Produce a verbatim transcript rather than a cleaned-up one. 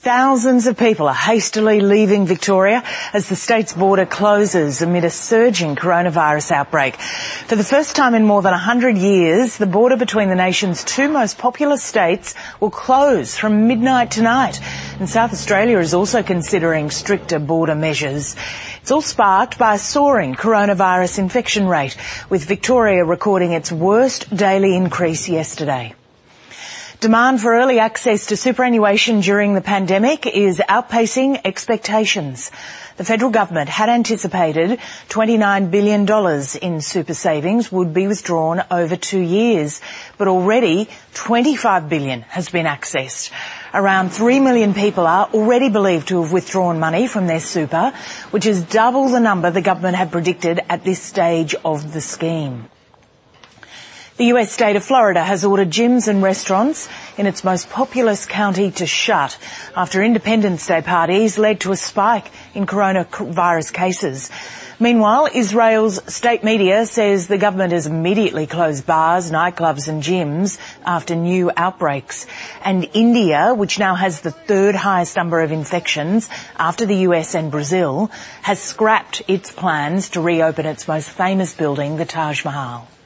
Thousands of people are hastily leaving Victoria as the state's border closes amid a surging coronavirus outbreak. For the first time in more than one hundred years, the border between the nation's two most populous states will close from midnight tonight. And South Australia is also considering stricter border measures. It's all sparked by a soaring coronavirus infection rate, with Victoria recording its worst daily increase yesterday. Demand for early access to superannuation during the pandemic is outpacing expectations. The federal government had anticipated twenty-nine billion dollars in super savings would be withdrawn over two years, but already twenty-five billion dollars has been accessed. Around three million people are already believed to have withdrawn money from their super, which is double the number the government had predicted at this stage of the scheme. The U S state of Florida has ordered gyms and restaurants in its most populous county to shut after Independence Day parties led to a spike in coronavirus cases. Meanwhile, Israel's state media says the government has immediately closed bars, nightclubs and gyms after new outbreaks. And India, which now has the third highest number of infections after the U S and Brazil, has scrapped its plans to reopen its most famous building, the Taj Mahal.